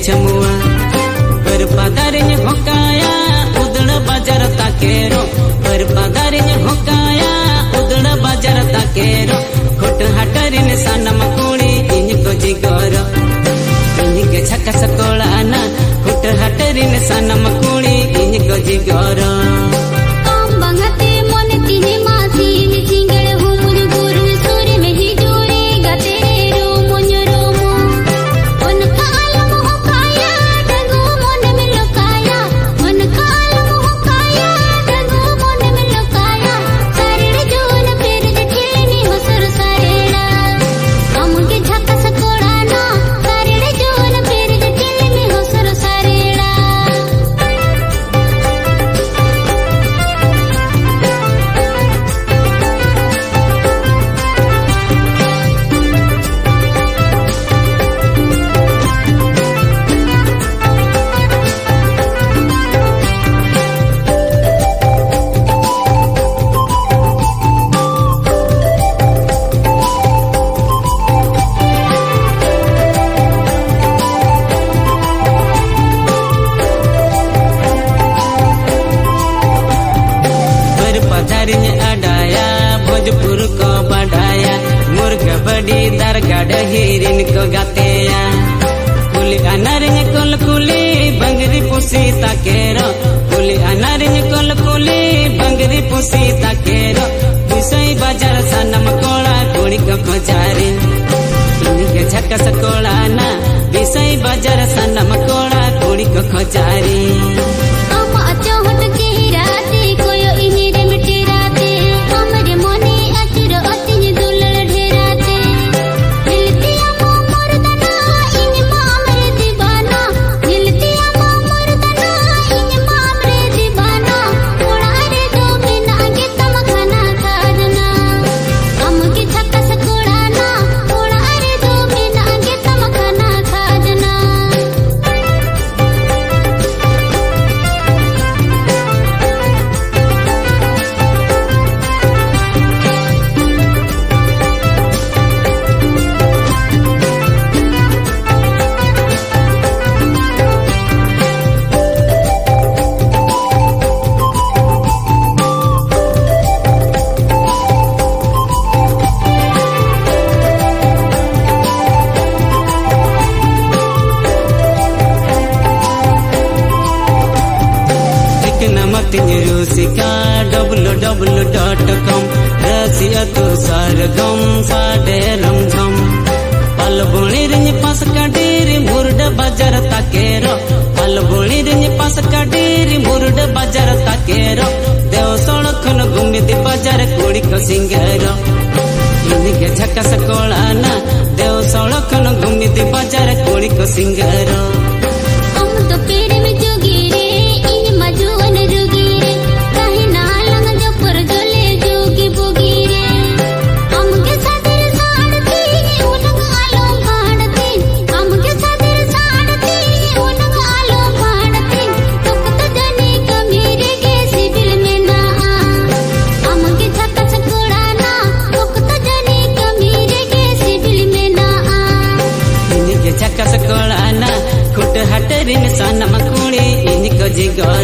छमुआ बरपादारिन होकाया उदड़ बाजार ताकेरो बरपादारिन होकाया उदड़ बाजार ताकेरो खोट हाटरिन सानम कुड़ी इनको जिगर इनके छक्का सकोलाना खोट हाटरिन सानम कुड़ी इनको जिगर अडाया भोजपुर को बढ़ाया मुर्गा बड़ी दरगाह हिरिन को गातेया कुली अनारिन कोल कुली बंगरी पुसी ताकेरो कुली अनारिन कोल कुली बंगरी पुसी ताकेरो पुसई बाजार सनम कोला कुड़ी को खोजारी इनके झक्का सकोला ना विसई बाजार सनम कोला कुड़ी को खोजारी रूसिका www.com रसिया तो सरगम साडे रमझम पलबुणी रिंज पास काडीरी मुर्ड बाजार ताकेरो पलबुणी रिंज पास काडीरी मुर्ड बाजार ताकेरो देव सड़खन गुमिदी बाजार कुड़ी को सिंगरो इनके झक्का सकोलाना देव सड़खन गुमिदी बाजार कुड़ी को सिंगरो सनम कुड़ी इनको जिगर